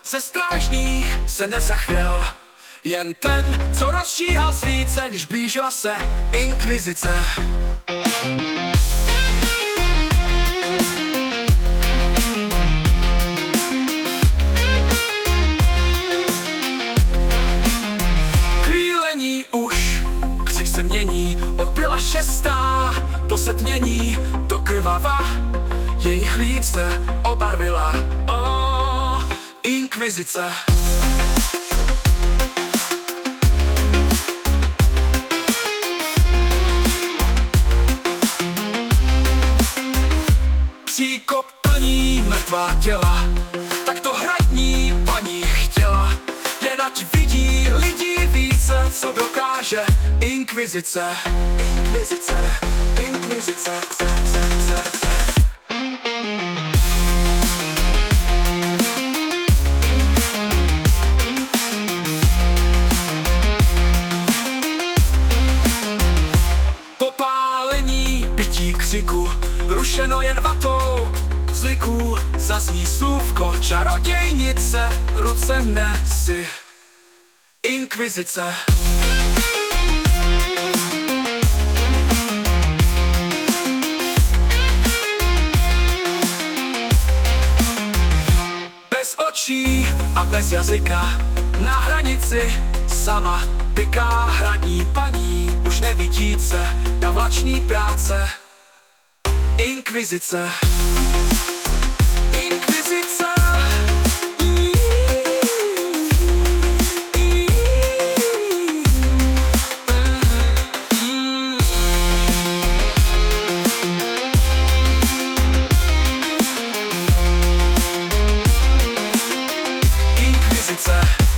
Ze strážných se nezachvěl, jen ten, co rozčíhal svíce, když blížila se inkvizice. Kvílení už, křik se mění, odbyla 6. To se tmění, to krvava, jejich líce obarvila inkvizice. Příkop plní mrtvá těla, tak to hradní paní chtěla, jen ať vidí lidi více, co dokáže inkvizice. Inkvizice, inkvizice, popálení, pití křiku, rušeno jen vatou zliků, zazní slůvko čarodějnice, ruce nesi inkvizice. Bez očí a bez jazyka, na hranici sama piká hradní paní, už nevidíce, davlační práce. Inkvizice. Inkvizice. Inkvizice.